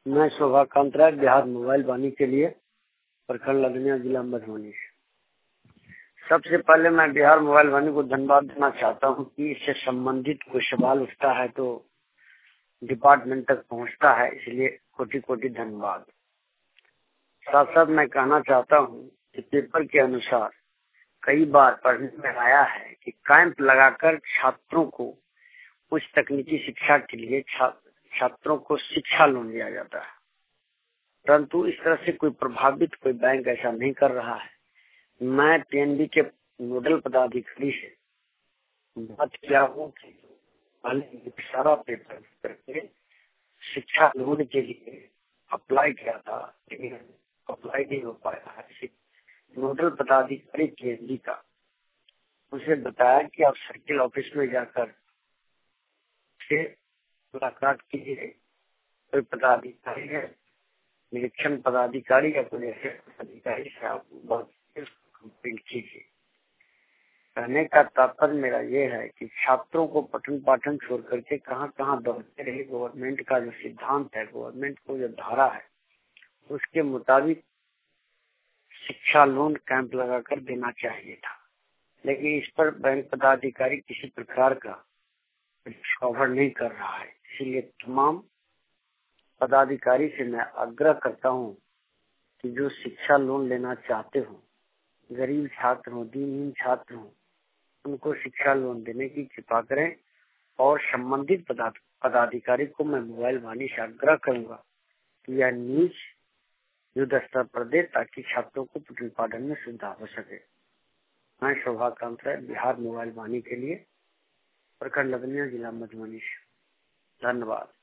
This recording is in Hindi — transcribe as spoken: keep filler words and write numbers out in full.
मैं शोभाकांत राय, बिहार मोबाइल वाणी के लिए, प्रखंड लदनिया, जिला मधुबनी से। सबसे पहले मैं बिहार मोबाइल वाणी को धन्यवाद देना चाहता हूं कि इससे संबंधित कोई सवाल उठता है तो डिपार्टमेंट तक पहुंचता है, इसलिए कोटि कोटि धन्यवाद। साथ साथ मैं कहना चाहता हूं कि पेपर के अनुसार कई बार पढ़ने में आया है कि कैंप लगाकर छात्रों को उच्च तकनीकी शिक्षा के लिए छा, छात्रों को शिक्षा लोन दिया जाता है, परंतु इस तरह से कोई प्रभावित कोई बैंक ऐसा नहीं कर रहा है। मैं पीएनबी के नोडल पदाधिकारी से बात किया हूँ कि पहले सारा पेपर करके शिक्षा लोन के लिए अप्लाई किया था, लेकिन अप्लाई नहीं हो पाया है। नोडल पदाधिकारी पीएनबी का उसे बताया कि आप सर्किल ऑफिस में जाकर से मुलाकात कीजिए, कोई पदाधिकारी है, निरीक्षण पदाधिकारी या कोई ऐसे पदाधिकारी से आप बहुत कंप्लेंट कीजिए। कहने का तात्पर्य मेरा ये है कि छात्रों को पठन पाठन छोड़ करके कहाँ कहाँ दौड़ते रहे। गवर्नमेंट का जो सिद्धांत है, गवर्नमेंट को जो धारा है, उसके मुताबिक शिक्षा लोन कैंप लगाकर देना चाहिए था, लेकिन इस पर बैंक पदाधिकारी किसी प्रकार का कवर नहीं कर रहा है। इसीलिए तमाम पदाधिकारी से मैं आग्रह करता हूँ कि जो शिक्षा लोन लेना चाहते हो, गरीब छात्र हो, दीनहीन छात्र हो, उनको शिक्षा लोन देने की कृपा करें। और संबंधित पदाधिकारी को मैं मोबाइल वाणी से आग्रह करूंगा कि यह न्यूज युद्ध स्तर पर दे, ताकि छात्रों को पठन पाठन में सुविधा हो सके। मैं शोभाकांत राय, बिहार मोबाइल वाणी के लिए, प्रखंड लदनिया, जिला मधुबनी से। धन्यवाद।